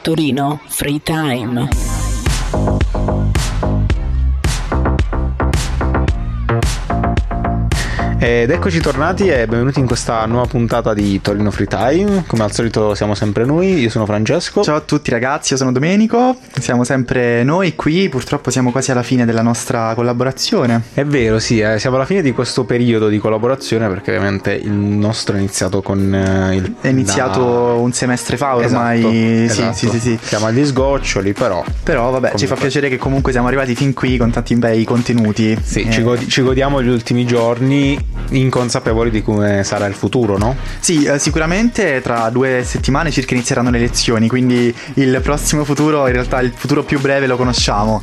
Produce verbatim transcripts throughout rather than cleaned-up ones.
Torino Free Time. Ed eccoci tornati e benvenuti in questa nuova puntata di Torino Free Time. Come al solito siamo sempre noi, io sono Francesco. Ciao a tutti ragazzi, io sono Domenico. Siamo sempre noi qui, purtroppo siamo quasi alla fine della nostra collaborazione. È vero, sì, eh, siamo alla fine di questo periodo di collaborazione, perché ovviamente il nostro è iniziato con eh, il... È iniziato da... un semestre fa ormai. Esatto, sì, esatto. sì, sì, sì. Siamo agli sgoccioli, però Però vabbè, comunque... ci fa piacere che comunque siamo arrivati fin qui con tanti bei contenuti. Sì, eh... ci, godi- ci godiamo gli ultimi giorni inconsapevoli di come sarà il futuro, no? Sì, eh, sicuramente tra due settimane circa inizieranno le lezioni, quindi il prossimo futuro, in realtà il futuro più breve lo conosciamo.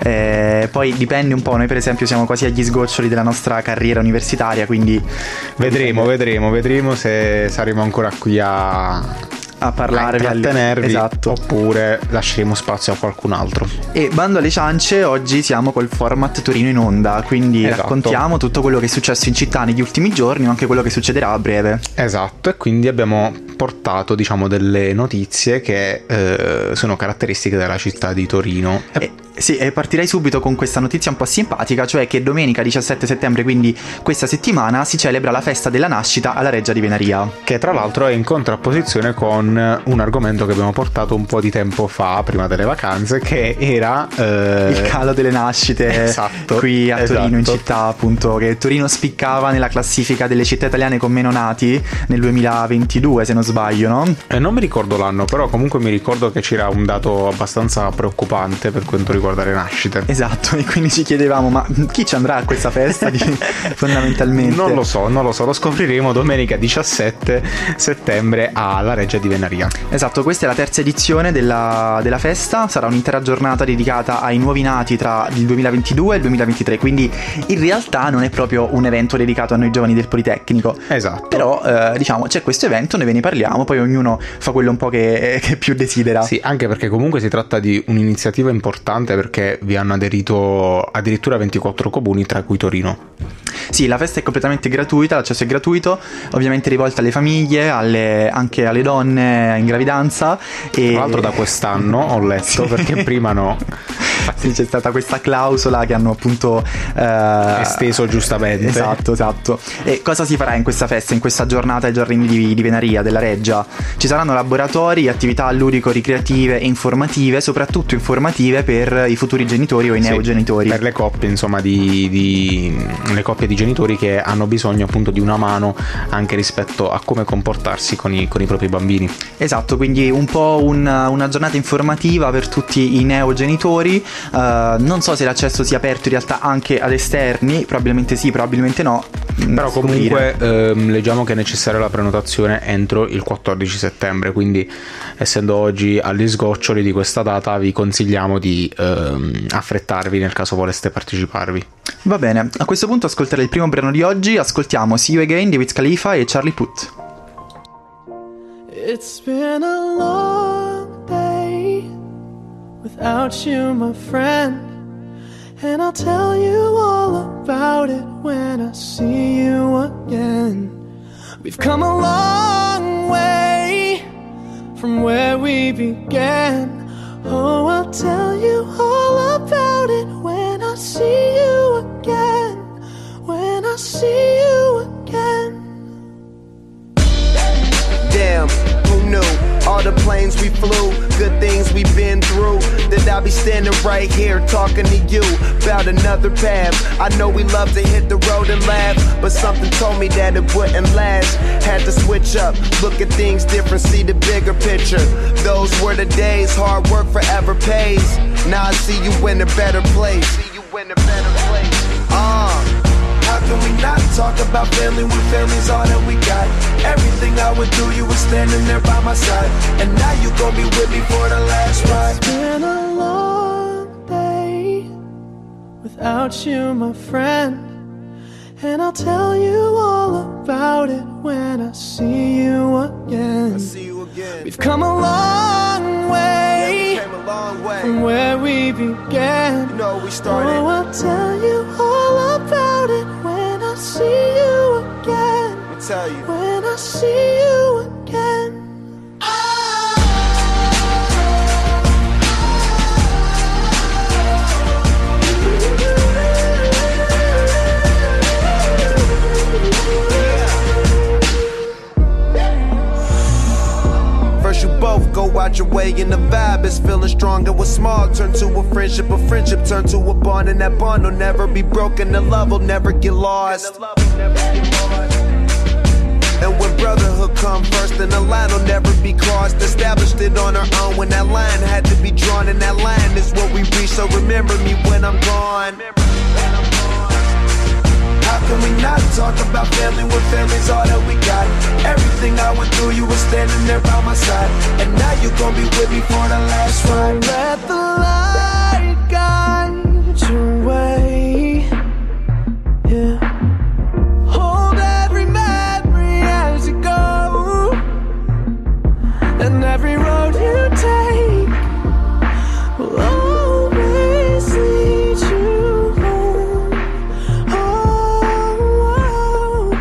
Eh, poi dipende un po', noi per esempio siamo quasi agli sgoccioli della nostra carriera universitaria, quindi vedremo, vedremo, vedremo se saremo ancora qui a... a parlarvi, a intrattenervi, esatto, oppure lasceremo spazio a qualcun altro. E bando alle ciance, oggi siamo col format Torino in onda, quindi esatto, raccontiamo tutto quello che è successo in città negli ultimi giorni, ma anche quello che succederà a breve. Esatto, e quindi abbiamo portato, diciamo, delle notizie che eh, sono caratteristiche della città di Torino. E, sì, e partirei subito con questa notizia un po' simpatica, cioè che domenica diciassette settembre, quindi questa settimana, si celebra la festa della nascita alla Reggia di Venaria, che tra l'altro è in contrapposizione con un argomento che abbiamo portato un po' di tempo fa, prima delle vacanze, che era eh... il calo delle nascite. Esatto, qui a esatto. Torino, in città, appunto, che Torino spiccava nella classifica delle città italiane con meno nati nel duemilaventidue, se non sbaglio, no? Eh, non mi ricordo l'anno, però comunque mi ricordo che c'era un dato abbastanza preoccupante per quanto riguarda le nascite. Esatto, e quindi ci chiedevamo, ma chi ci andrà a questa festa di... fondamentalmente? Non lo so, non lo so, lo scopriremo domenica diciassette settembre alla Reggia di Venaria. Esatto, questa è la terza edizione della, della festa, sarà un'intera giornata dedicata ai nuovi nati tra il duemilaventidue e il duemilaventitré, quindi in realtà non è proprio un evento dedicato a noi giovani del Politecnico. Esatto. Però eh, diciamo c'è questo evento, noi ve ne parliamo, poi ognuno fa quello un po' che, che più desidera. Sì, anche perché comunque si tratta di un'iniziativa importante, perché vi hanno aderito addirittura ventiquattro comuni, tra cui Torino. Sì, la festa è completamente gratuita, l'accesso è gratuito, ovviamente rivolta alle famiglie, alle, anche alle donne in gravidanza. E... tra l'altro da quest'anno ho letto, sì, perché prima no. Sì, c'è stata questa clausola che hanno appunto eh... esteso giustamente. Esatto, esatto. E cosa si farà in questa festa, in questa giornata ai giorni di, di Venaria, della Reggia? Ci saranno laboratori, attività ludico-ricreative e informative, soprattutto informative per i futuri genitori o i sì, neogenitori. Per le coppie, insomma, di, di le coppie di genitori che hanno bisogno appunto di una mano anche rispetto a come comportarsi con i, con i propri bambini. Esatto, quindi un po' un, una giornata informativa per tutti i neogenitori. Uh, non so se l'accesso sia aperto in realtà anche ad esterni, probabilmente sì, probabilmente no. Però comunque ehm, leggiamo che è necessaria la prenotazione entro il quattordici settembre, quindi essendo oggi agli sgoccioli di questa data vi consigliamo di ehm, affrettarvi nel caso voleste parteciparvi. Va bene, a questo punto ascolterei il primo brano di oggi, ascoltiamo See You Again di Wiz Khalifa e Charlie Puth. It's been a long day without you, my friend, and I'll tell you all about it when I see you again. We've come a long way from where we began. Oh, I'll tell you all about it when I see you again. When I see you again. Damn, who knew? All the planes we flew, good things we've been through, that I'll be standing right here talking to you about another path. I know we love to hit the road and laugh, but something told me that it wouldn't last. Had to switch up, look at things different, see the bigger picture. Those were the days, hard work forever pays. Now I see you in a better place. See you in a better place. Uh How can we not talk about family when family's all that we got? Everything I would do, you were standing there by my side, and now you gon' be with me for the last ride. It's been a long day without you, my friend, and I'll tell you all about it when I see you again. I see you again. We've come a long way, yeah, we came a long way from where we began. You know we started. Oh, I'll tell you all about it when I see you again. Let me tell you. When I see you again. both go out your way and the vibe is feeling strong. And what's small turn to a friendship, a friendship turn to a bond, and that bond will never be broken, the love will never get lost. And when brotherhood come first, then the line will never be crossed. Established it on our own when that line had to be drawn, and that line is what we reach, so remember me when I'm gone. How can we not talk about family when family's all that we got? Everything I went through, you were standing there by my side, and now you gon' be with me for the last ride. Let the light guide your way, yeah. And every road you take will always lead you home. Oh,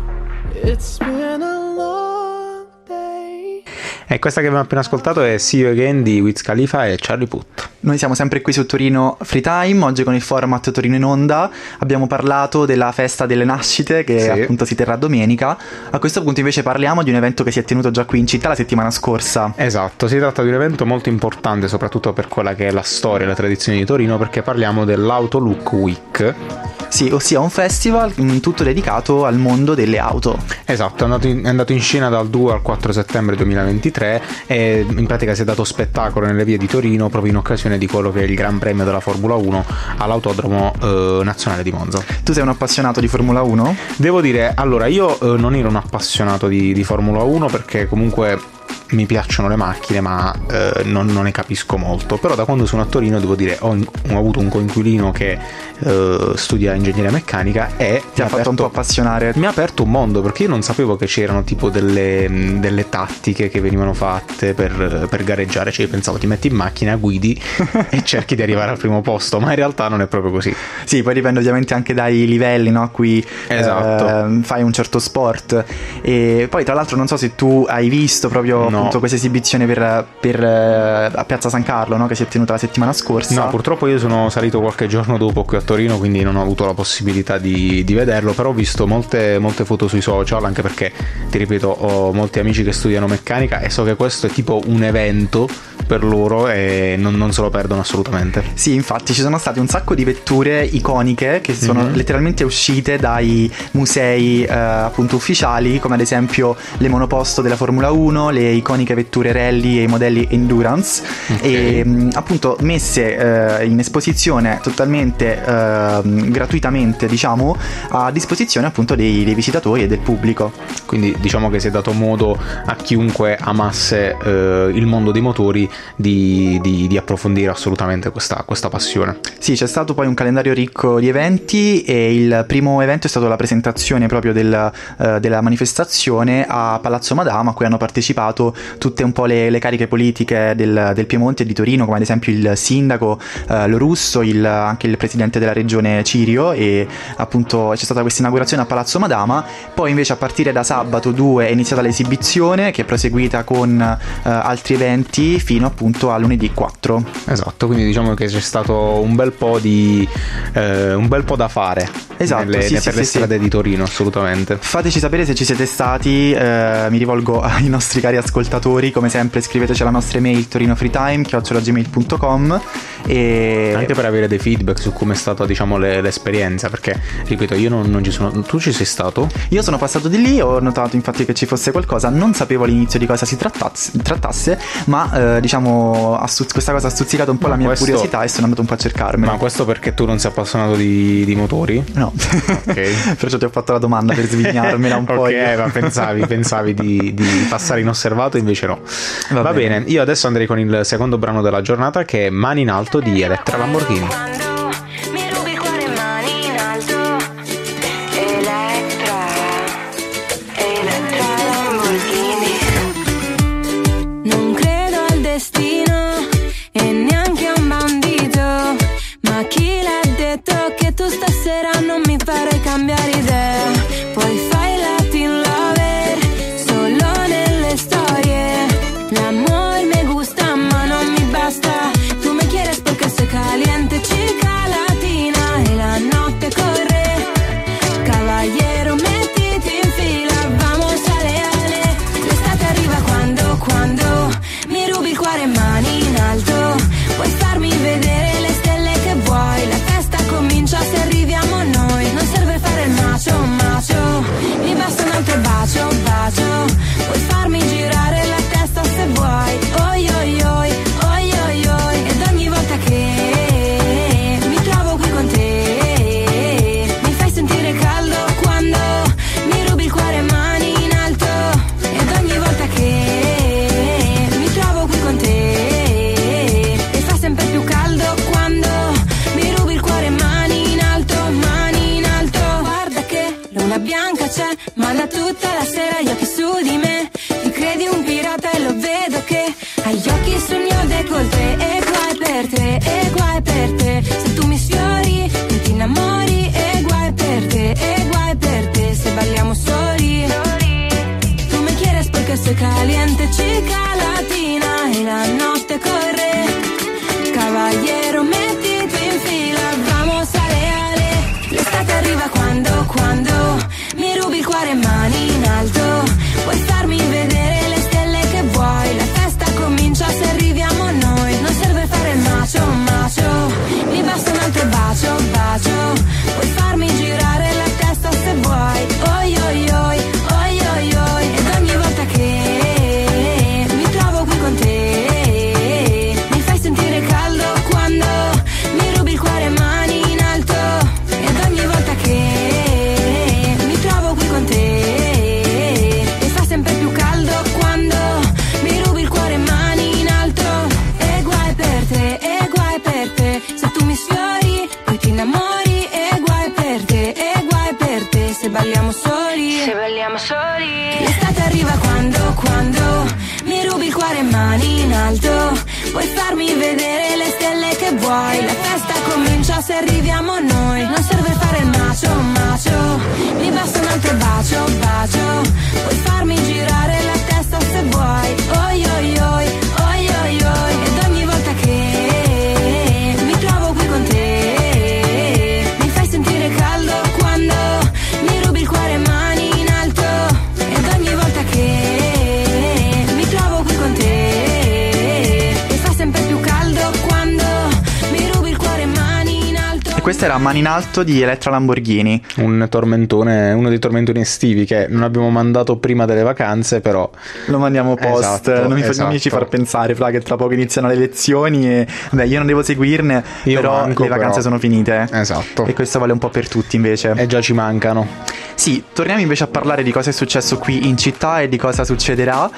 it's been a long day. E questa che abbiamo appena ascoltato è See You Again di Wiz Khalifa e Charlie Puth. Noi siamo sempre qui su Torino Free Time, oggi con il format Torino in Onda. Abbiamo parlato della festa delle nascite che sì. appunto si terrà domenica. A questo punto invece parliamo di un evento che si è tenuto già qui in città la settimana scorsa. Esatto, si tratta di un evento molto importante soprattutto per quella che è la storia e la tradizione di Torino, perché parliamo dell'Autolook Week. Sì, ossia un festival tutto dedicato al mondo delle auto. Esatto, è andato in, è andato in scena dal due al quattro settembre duemilaventitré e in pratica si è dato spettacolo nelle vie di Torino proprio in occasione di quello che è il Gran Premio della Formula uno all'Autodromo eh, Nazionale di Monza. Tu sei un appassionato di Formula uno? Devo dire, allora io eh, non ero un appassionato di, di Formula uno perché comunque mi piacciono le macchine, ma eh, non, non ne capisco molto. Però da quando sono a Torino devo dire ho, ho avuto un coinquilino che eh, studia ingegneria meccanica e ti ha fatto aperto, un po' appassionare. Mi ha aperto un mondo, perché io non sapevo che c'erano tipo delle, delle tattiche che venivano fatte per, per gareggiare. Cioè io pensavo ti metti in macchina, guidi e cerchi di arrivare al primo posto, ma in realtà non è proprio così. Sì, poi dipende ovviamente anche dai livelli, no, a cui esatto. eh, fai un certo sport. E poi tra l'altro non so se tu hai visto proprio no. appunto questa esibizione per, per a Piazza San Carlo, no, che si è tenuta la settimana scorsa. No, purtroppo io sono salito qualche giorno dopo qui a Torino, quindi non ho avuto la possibilità di, di vederlo, però ho visto molte, molte foto sui social, anche perché ti ripeto ho molti amici che studiano meccanica e so che questo è tipo un evento per loro e non, non se lo perdono assolutamente. Sì, infatti ci sono state un sacco di vetture iconiche che sono mm-hmm. letteralmente uscite dai musei eh, appunto ufficiali, come ad esempio le monoposto della Formula uno, le iconiche vetture rally e i modelli endurance, okay. e mh, appunto messe eh, in esposizione totalmente eh, gratuitamente, diciamo, a disposizione appunto dei, dei visitatori e del pubblico. Quindi diciamo che si è dato modo a chiunque amasse eh, il mondo dei motori di, di, di approfondire assolutamente questa, questa passione. Sì, c'è stato poi un calendario ricco di eventi e il primo evento è stato la presentazione proprio del, uh, della manifestazione a Palazzo Madama, a cui hanno partecipato tutte un po' le, le cariche politiche del, del Piemonte e di Torino, come ad esempio il sindaco uh, Lorusso, il, anche il presidente della regione Cirio, e appunto c'è stata questa inaugurazione a Palazzo Madama. Poi invece a partire da sabato due è iniziata l'esibizione, che è proseguita con uh, altri eventi fino appunto a lunedì quattro. Esatto, quindi diciamo che c'è stato un bel po' di eh, un bel po' da fare. Esatto, nelle, sì, per sì, le sì, strade sì. di Torino, assolutamente. Fateci sapere se ci siete stati, eh, mi rivolgo ai nostri cari ascoltatori, come sempre scriveteci alla nostra email torinofreetime chiocciola gmail punto com, e anche per avere dei feedback su come è stata, diciamo, le, l'esperienza, perché ripeto io non, non ci sono. Tu ci sei stato? Io sono passato di lì, ho notato infatti che ci fosse qualcosa, non sapevo all'inizio di cosa si trattasse, trattasse ma eh, diciamo astuz- questa cosa ha stuzzicato un po' ma la mia questo... curiosità e sono andato un po' a cercarmela. Ma questo perché tu non sei appassionato di, di motori? No. Ok. Perciò ti ho fatto la domanda per svignarmela un po'. Ok, io. ma pensavi, pensavi di, di passare inosservato, invece no. Va, Va bene. bene, io adesso andrei con il secondo brano della giornata, che è Mani in Alto di Elettra Lamborghini. Stasera non mi pare cambiare idea. Poi fai Latin lover solo nelle storie. L'amor me gusta ma non mi basta. Tu me quieres porque soy caliente, chica latina, e la notte corre. Caballero mettiti in fila, vamos ale ale. L'estate arriva quando, quando col te, e guai per te, e guai per te. Se tu mi sfiori, tu ti innamori, e guai per te, e guai per te. Se balliamo soli, tu me quieres porque soy caliente, chica latina, e la notte corre. Caballero, mettiti in fila, vamos ale ale. L'estate arriva quando, quando mi rubi il cuore, mani in alto. Puoi farmi vedere le stelle che vuoi. La festa comincia se arriviamo noi. Non serve fare il macio, macio. Mi basta un altro bacio, bacio. Puoi farmi girare la testa se vuoi. Oi oi oi, oi oi oi. Ed ogni volta che mi trovo qui con te, mi fai sentire caldo quando mi rubi il cuore, mani in alto. Ed ogni volta che mi trovo qui con te, mi fa sempre più caldo quando mi rubi il cuore, mani in alto. E guai per te, e guai per te. Se tu mi sfiori, poi ti innamori, e guai per te, e guai per te. Se balliamo soli, se balliamo soli. L'estate arriva quando, quando mi rubi il cuore, mani in alto. Puoi farmi vedere le stelle che vuoi. La festa comincia se arriviamo noi. Non serve fare il macio, macio. Mi basta un altro bacio, bacio. Puoi farmi girare la testa se vuoi. Oi oi oi, oi oi oi. Ed ogni volta che mi trovo qui con te, mi fai sentire caldo quando mi rubi il cuore, mani in alto. Ed ogni volta che mi trovo qui con te, mi fa sempre più caldo quando mi rubi il cuore, mani in alto. E questa era Mani in alto di Elettra Lamborghini. Un tormentone, uno dei tormentoni estivi che non abbiamo mandato prima delle vacanze, però Lo mandiamo post. Esatto, non, mi fa- esatto. non mi ci far pensare, Fra, che tra poco iniziano le lezioni e beh, io non devo seguirne, Io però manco, le vacanze però. sono finite. Esatto. E questo vale un po' per tutti invece. E già ci mancano. Sì, torniamo invece a parlare di cosa è successo qui in città e di cosa succederà,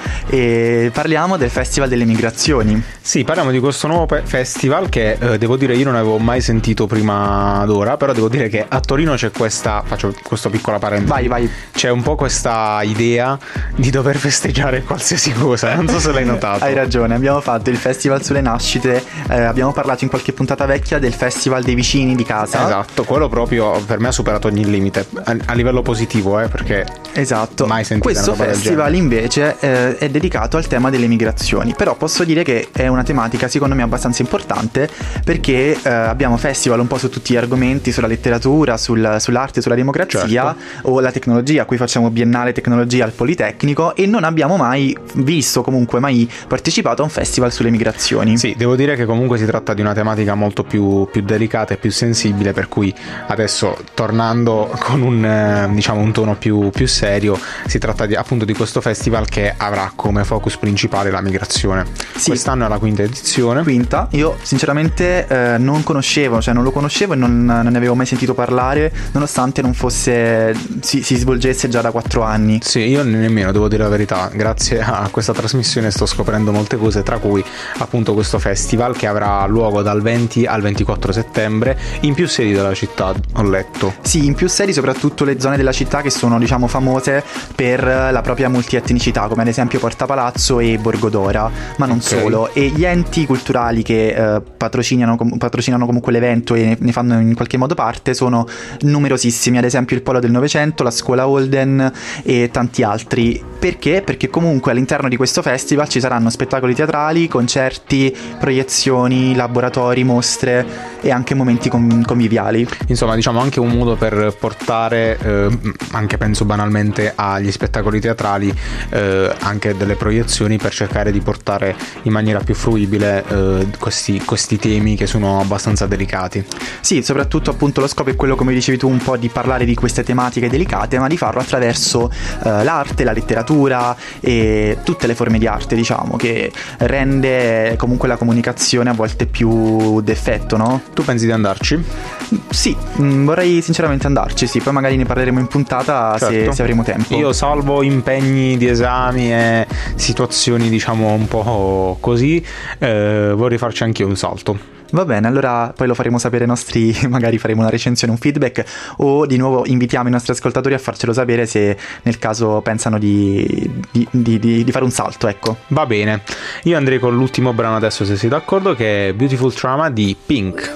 e parliamo del Festival delle Migrazioni. Sì, parliamo di questo nuovo pe- festival che eh, devo dire io non avevo mai sentito prima d'ora, però devo dire che a Torino c'è questa, faccio questa piccola parentesi. Vai, vai. C'è un po' questa idea di dover festeggiare qualsiasi cosa, non so se l'hai notato. Hai ragione, abbiamo fatto il Festival sulle nascite, eh, abbiamo parlato in qualche puntata vecchia del Festival dei vicini di casa. Esatto, quello proprio per me ha superato ogni limite, a, a livello positivo, eh, perché Esatto. mai sentito Questo una roba del festival invece eh, è dedicato al tema delle migrazioni, però posso dire che è una tematica secondo me abbastanza importante, perché eh, abbiamo festival un po' su tutti gli argomenti, sulla letteratura, sul- sull'arte, sulla democrazia, Certo. o la tecnologia. Qui facciamo Biennale Tecnologia al Politecnico e non abbiamo mai visto, comunque mai partecipato a un festival sulle migrazioni. Sì, devo dire che comunque si tratta di una tematica molto più, più delicata e più sensibile, per cui adesso, tornando con un, eh, diciamo, un tono più, più serio, si tratta di, appunto di questo festival che avrà come focus principale la migrazione. Sì. Quest'anno è la quinta edizione. Quinta, io sinceramente eh, non conoscevo, cioè non lo conoscevo e non, non ne avevo mai sentito parlare, nonostante non fosse si, si svolgesse già da quattro anni. Sì, io nemmeno, devo dire la verità. Grazie a questa trasmissione sto scoprendo molte cose, tra cui appunto questo festival che avrà luogo dal venti al ventiquattro settembre in più sedi della città, ho letto. Sì, in più sedi, soprattutto le zone della città che sono, diciamo, famose per la propria multietnicità, come ad esempio Porta Palazzo e Borgodora, ma non Ok. solo. E gli enti culturali che eh, patrocinano, com- patrocinano comunque l'evento e ne, ne fanno in qualche modo parte sono numerosissimi, ad esempio il Polo del Novecento, la Scuola Holden e tanti altri. Perché? Perché comunque all'interno di questo festival ci saranno spettacoli teatrali, concerti, proiezioni, laboratori, mostre e anche momenti con- conviviali. Insomma, diciamo anche un modo per portare, eh, anche penso banalmente, agli spettacoli teatrali eh, anche delle proiezioni, per cercare di portare in maniera più fruibile eh, questi, questi temi che sono abbastanza delicati. Sì, soprattutto appunto lo scopo è quello, come dicevi tu, un po' di parlare di queste tematiche delicate, ma di farlo attraverso eh, l'arte, la letteratura e tutte le forme di arte, diciamo, che rende comunque la comunicazione a volte più d'effetto, no? Tu pensi di andarci? Sì, mh, vorrei sinceramente andarci, sì, poi magari ne parleremo in puntata se, Certo. se avremo tempo. Io, salvo impegni di esami e situazioni diciamo un po' così, eh, vorrei farci anche io un salto. Va bene, allora poi lo faremo sapere ai nostri poi magari faremo una recensione, un feedback, o di nuovo invitiamo i nostri ascoltatori a farcelo sapere se nel caso pensano di, di, di, di, di fare un salto, ecco. Va bene, io andrei con l'ultimo brano adesso, se sei d'accordo, che è Beautiful Trauma di Pink.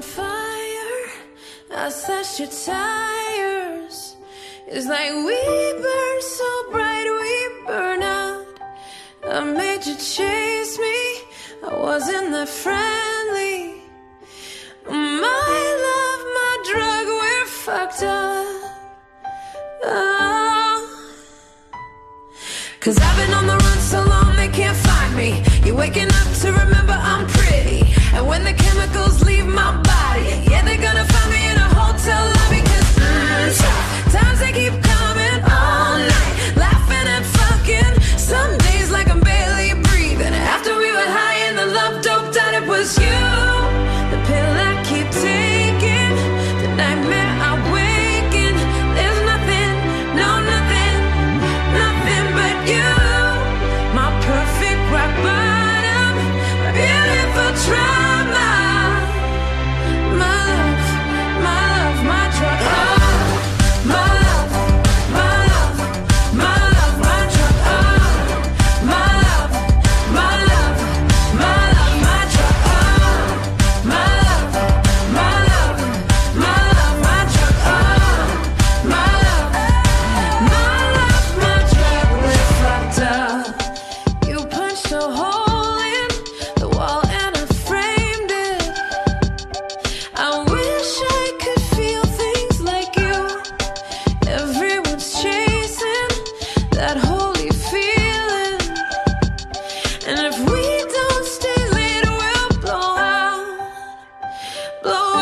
I slashed your tires. It's like we burn so bright, we burn out. I made you chase me, I wasn't that friendly. My love, my drug, we're fucked up. Oh. Cause I've been on the run so long they can't find me. You're waking up to remember I'm pretty. And when the chemicals leave my body, yeah, they're gonna find me in a hotel lobby. Cause mm, tough times they keep coming all night, laughing and fucking. Some days like I'm barely breathing. After we were high and the love doped out, it was you. The pill I keep taking, the nightmare I wake in. There's nothing, no nothing, nothing but you. My perfect rock bottom, beautiful trauma. My love, my love, my drug. Oh, my love, my love, my love, my drug. Oh, my love, my love, my love, my drug. Oh, my love, my love, my love, my drug. Oh, my love, my love, my drug. We're fucked up. You punched a hole in the wall and I framed it. I wish I could feel things like you. Everyone's chasing that holy feeling. And if we don't stay late, we'll blow out, blow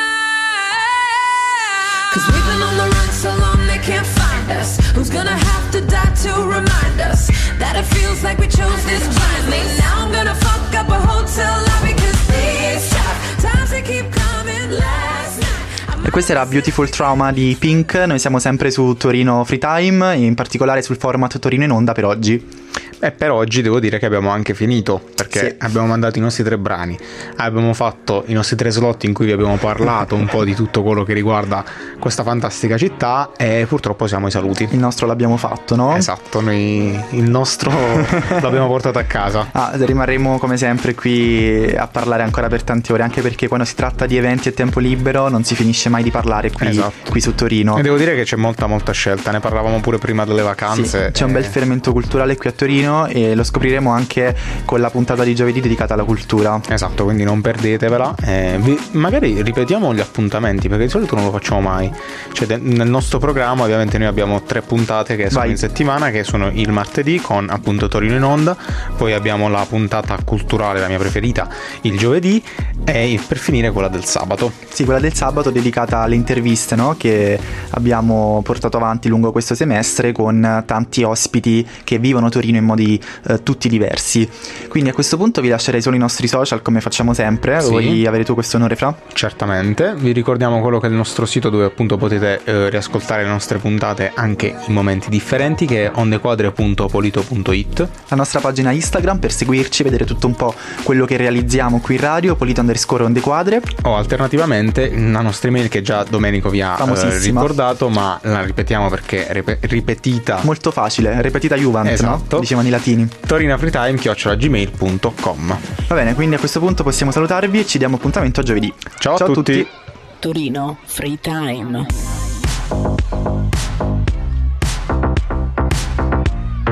out. Cause we've been on the run so long they can't find us. Who's gonna have to die to remind us that it feels like we chose this blindly? Now I'm gonna fuck up a hotel lobby. Cause these tough times they keep coming. Last night E questa era Beautiful Trauma di Pink. Noi siamo sempre su Torino Free Time, in particolare sul format Torino in Onda per oggi. E per oggi devo dire che abbiamo anche finito, perché Sì. abbiamo mandato i nostri tre brani, abbiamo fatto i nostri tre slot in cui vi abbiamo parlato un po' di tutto quello che riguarda questa fantastica città, e purtroppo siamo ai saluti. Il nostro l'abbiamo fatto, no? Esatto, noi il nostro l'abbiamo portato a casa. Ah, rimarremo come sempre qui a parlare ancora per tante ore, anche perché quando si tratta di eventi e tempo libero non si finisce mai di parlare qui, Esatto. qui su Torino. E devo dire che c'è molta molta scelta, ne parlavamo pure prima delle Sì, vacanze. c'è un bel e- fermento culturale qui a Torino e lo scopriremo anche con la puntata di giovedì dedicata alla cultura. Esatto, quindi non perdetevela. Eh, vi- magari ripetiamo gli appuntamenti, perché di solito non lo facciamo mai. Cioè, de- nel nostro programma ovviamente noi abbiamo tre puntate che sono Vai. in settimana, che sono il martedì con appunto Torino in Onda, poi abbiamo la puntata culturale, la mia preferita, il giovedì, e per finire quella del sabato. Sì, quella del sabato dedicata alle interviste, no? Che abbiamo portato avanti lungo questo semestre con tanti ospiti che vivono Torino in modi eh, tutti diversi. Quindi a questo punto vi lascerei solo i nostri social come facciamo sempre. Sì. Vuoi avere tu questo onore, Fra? Certamente, vi ricordiamo quello che è il nostro sito, dove appunto potete eh, riascoltare le nostre puntate anche in momenti differenti, che è ondequadre punto polito punto it. La nostra pagina Instagram per seguirci, vedere tutto un po' quello che realizziamo qui in radio, polito underscore ondequadre. O alternativamente la nostra email, che già Domenico vi ha eh, Famosissima. ricordato, ma la ripetiamo perché è rip- ripetita. Molto facile, ripetita Juvent, Esatto. no? Dicevano i latini. torinafreetime chiocciola gmail punto com. Va bene, quindi a questo punto possiamo salutarvi e ci diamo appuntamento a giovedì. Ciao a tutti. Torino Free Time.